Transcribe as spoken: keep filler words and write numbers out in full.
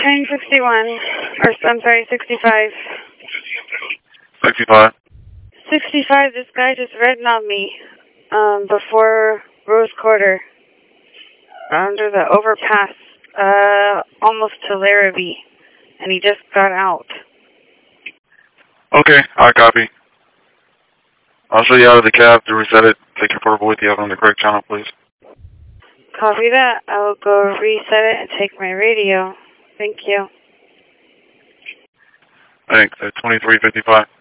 Train sixty-one, or I'm sorry, sixty-five. sixty-five. sixty-five, this guy just reddened on me um, before Rose Quarter, under the overpass, uh, almost to Larrabee, and he just got out. Okay, I copy. I'll show you out of the cab to reset it. Take your portable with you out on the correct channel, please. Copy that. I will go reset it and take my radio. Thank you. Thanks. At twenty-three fifty-five.